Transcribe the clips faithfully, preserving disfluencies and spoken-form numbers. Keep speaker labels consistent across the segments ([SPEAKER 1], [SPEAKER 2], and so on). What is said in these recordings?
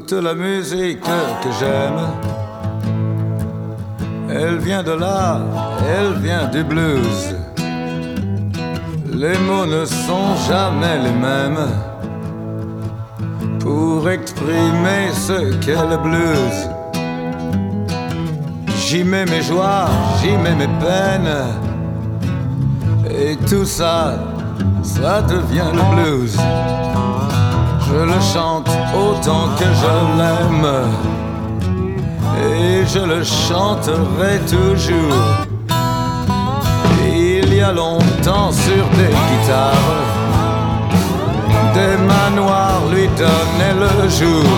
[SPEAKER 1] Toute la musique que j'aime, elle vient de là, elle vient du blues. Les mots ne sont jamais les mêmes pour exprimer ce qu'est le blues. J'y mets mes joies, j'y mets mes peines, et tout ça, ça devient le blues. Je le chante autant que je l'aime, et je le chanterai toujours. Il y a longtemps sur des guitares, des manoirs lui donnaient le jour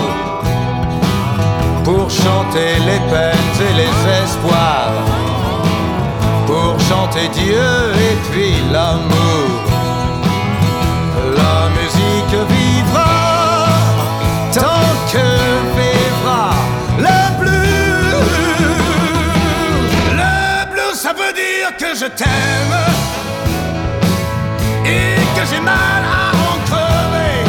[SPEAKER 1] pour chanter les peines et les espoirs, pour chanter Dieu et puis l'amour. La musique vivra tant que vivra le blues. Le blues, ça veut dire que je t'aime et que j'ai mal à en crever.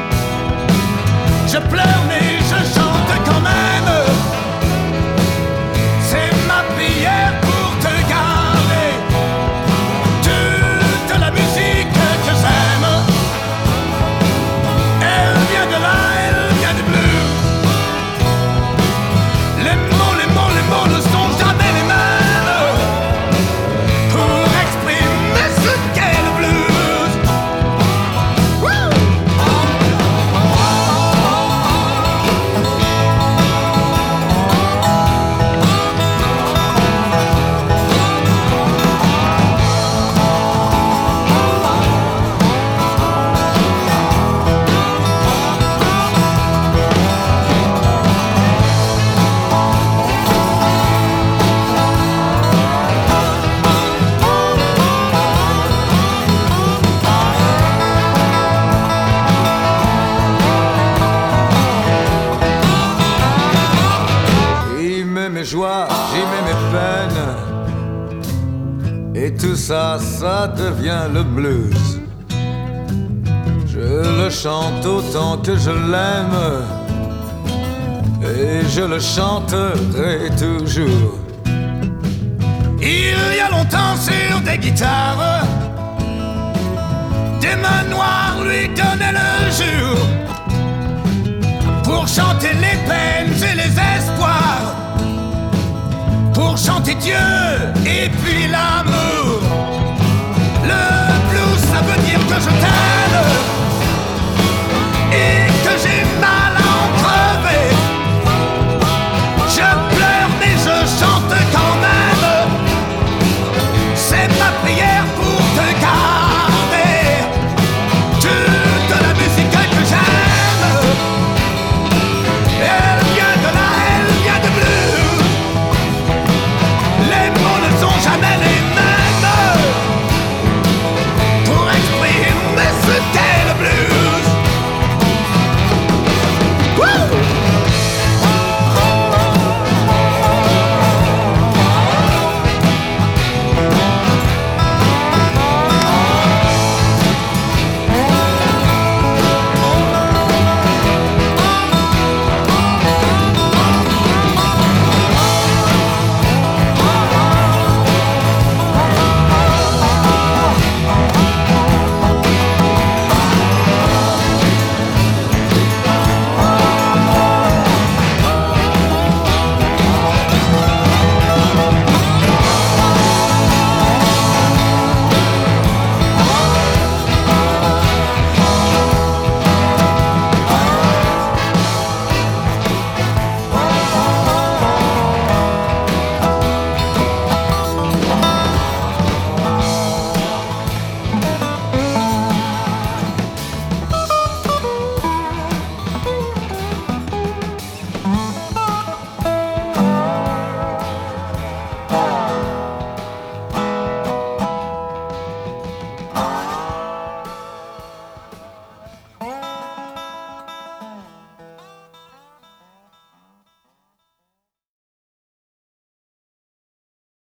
[SPEAKER 1] Je pleure mais je chante quand même. C'est ma prière pour te garder. Toute la musique que j'aime, elle vient de là, elle vient du blues. Les mots, les mots, les mots ne sont jamais les mêmes pour exprimer ce qu'est le blues. Woo! J'y mets mes joies, j'y mets mes peines, et tout ça, ça devient le blues. Je le chante autant que je l'aime, et je le chanterai toujours. Il y a longtemps sur des guitares, des manoirs lui donnaient le jour pour chanter les peines et les espoirs, pour chanter Dieu et puis l'amour. Le blues, ça veut dire que je t'aime.